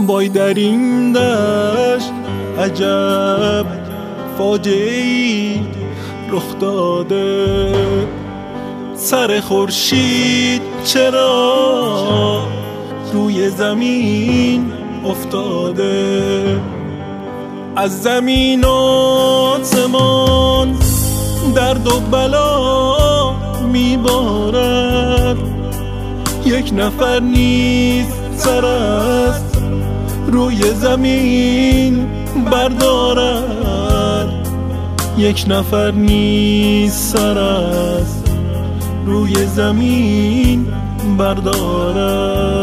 وای در این دشت عجب فاجعه‌ای رخ داده. سر خورشید چرا روی زمین افتاده؟ از زمین و آسمان درد و بلا میبارد، یک نفر نیست سر از روی زمین بردارد، یک نفر نیست سر از روی زمین بردارد.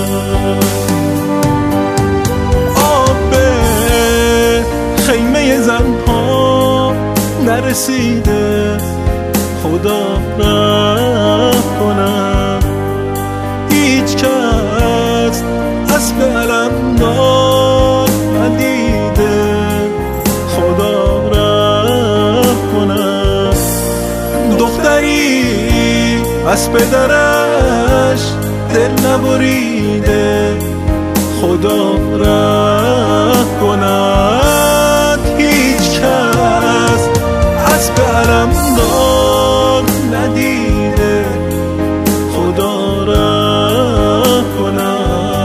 آب خیمه زنها نرسیده، خدا رحم کنم. هیچ کس اسب علمدار ندیده، خدا رحم کنم. دختری از پدرش دل نبریده، خدا رحم کند. هیچ کس اسب علمدار ندیده، خدا رحم کند.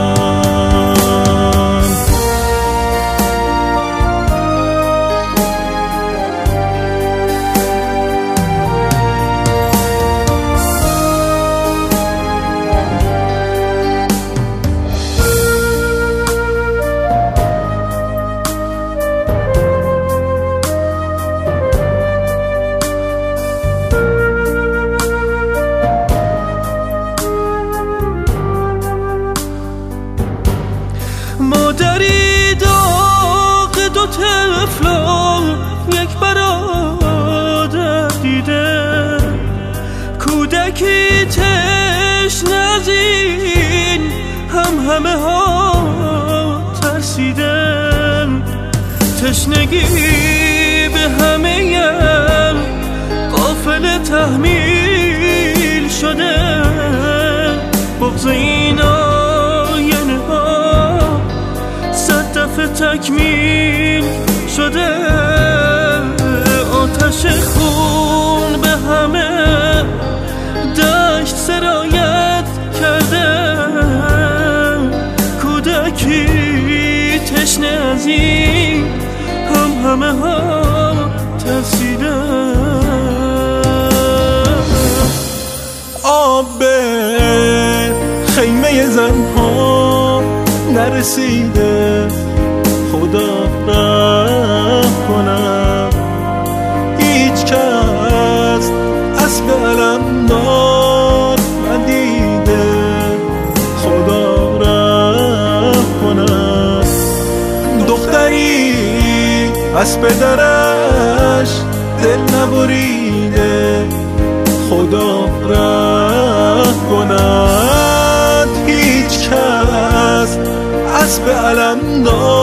مادری داغ دو طفلا یک برادر دیده، کودکی تشنه از این همه ها ترسیده. تشنگی به همه قافله تحمیل شده، بغض این آینه ها تکمیل شده. آتش خون به همه دشت سرایت کرده، کودکی تشنه از این همه ها ترسیده. آب خیمه زنها نرسیده، خدا رحم کنم. هیچ کس اسب علمدار ندیده، خدا رحم کنم. دختری از پدرش دل نبریده، خدا رحم کند. هیچ کس اسب علمدار